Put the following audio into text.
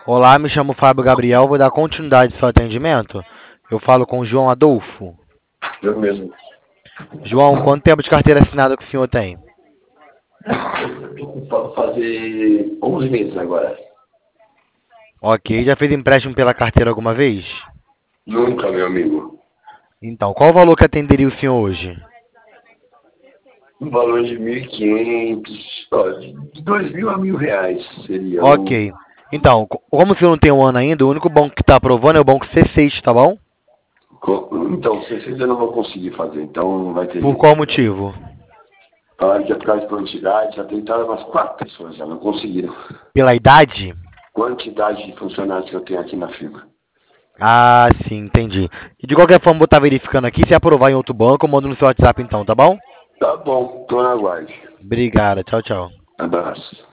Olá, me chamo Fábio Gabriel, vou dar continuidade ao seu atendimento. Eu falo com o João Adolfo. Eu mesmo. João, quanto tempo de carteira assinada que o senhor tem? Vou fazer 11 meses agora. Ok, já fez empréstimo pela carteira alguma vez? Nunca, meu amigo. Então, qual o valor que atenderia o senhor hoje? Um valor de 1.500, ó, de 2.000 a R$ 1.000 seria o... Ok. Então, como o senhor não tem um ano ainda, o único banco que está aprovando é o banco C6, tá bom? Então, vocês ainda não vão conseguir fazer, então não vai ter Por jeito. qual motivo? Falaram que ia ficar de quantidade, já tentaram umas 4 pessoas, já não conseguiram. Pela idade? Quantidade de funcionários que eu tenho aqui na firma. Ah, sim, entendi. E de qualquer forma, vou estar verificando aqui. Se aprovar em outro banco, eu mando no seu WhatsApp então, tá bom? Tá bom, tô na guarda. Obrigado, tchau, tchau. Abraço.